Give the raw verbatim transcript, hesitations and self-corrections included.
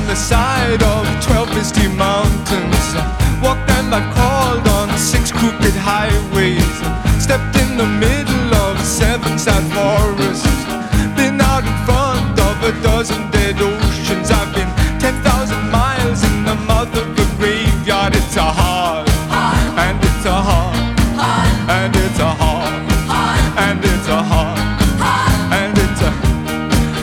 the side of twelve misty mountains. Walked and I crawled on six crooked highways. Stepped